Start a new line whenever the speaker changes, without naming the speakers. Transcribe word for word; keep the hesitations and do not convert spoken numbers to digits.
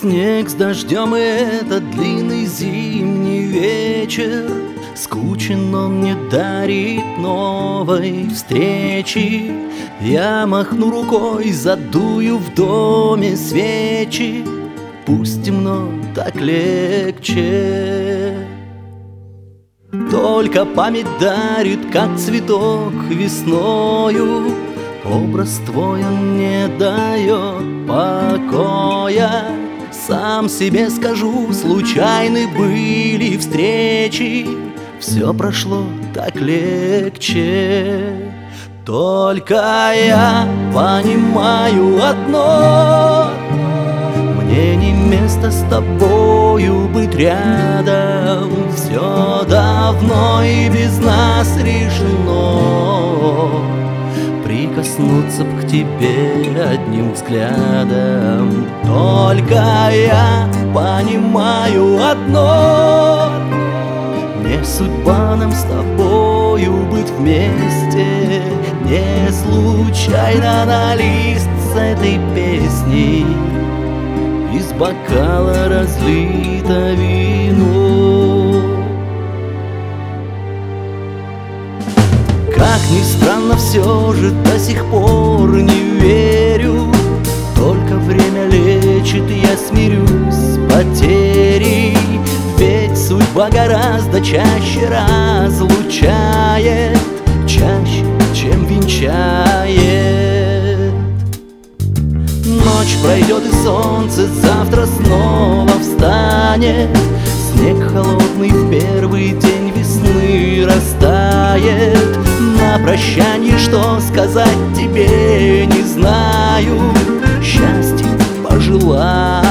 снег с дождем, и этот длинный зимний вечер. Скучен, он не дарит новой встречи. Я махну рукой, задую в доме свечи. Пусть темно, так легче. Только память дарит, как цветок весною. Образ твой, он не дает покоя. Сам себе скажу, случайны были встречи. Все прошло так легче. Только я понимаю одно: мне не место с тобою быть рядом. Все давно и без нас решено. Прикоснуться б к тебе одним взглядом. Только я понимаю одно: не судьба нам с тобою быть вместе. Не случайно на лист с этой песней из бокала разлито вино. Как ни странно, все же до сих пор не верю. Только время лечит, я смирюсь с потерей. Ведь судьба гораздо чаще разлучает, чаще, чем венчает. Ночь пройдет и солнце завтра снова встанет. Снег холодный в первый день весны растает. На прощанье что сказать тебе не знаю. Счастья пожелаю.